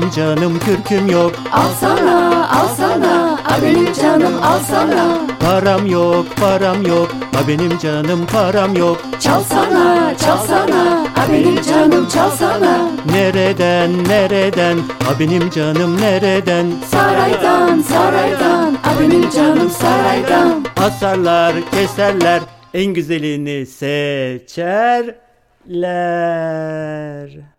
canım kürküm yok. Alsana, alsana, a benim canım alsana. Param yok, param yok, a benim canım param yok. Çalsana, çalsana, a benim canım çalsana. Nereden, nereden, a benim canım nereden? Saraydan, saraydan, a benim canım saraydan. Asarlar, keserler, en güzelini seçerler.